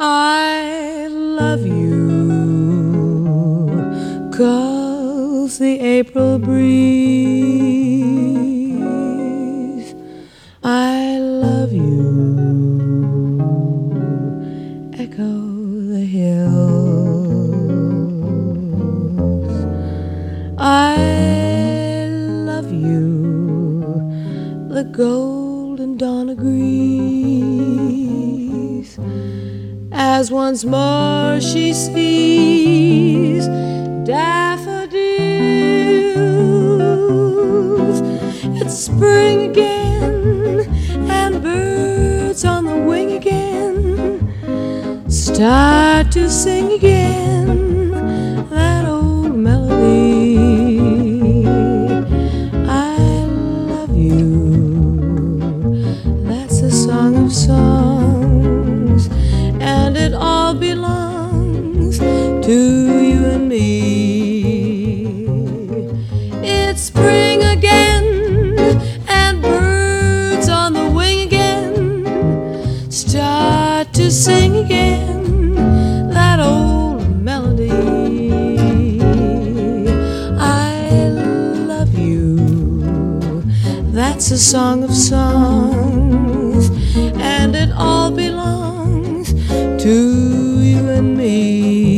I love you 'cause the April breeze. I love you, echo the hills. I love you, the golden dawn agrees, as once more she sees daffodils. It's spring again, and birds on the wing again start to sing again that old melody. I love you, that's a song of songs, and it all belongs to you and me. It's spring again, and birds on the wing again start to sing again that old melody. I love you, that's a song of songs, and it all belongs to you and me.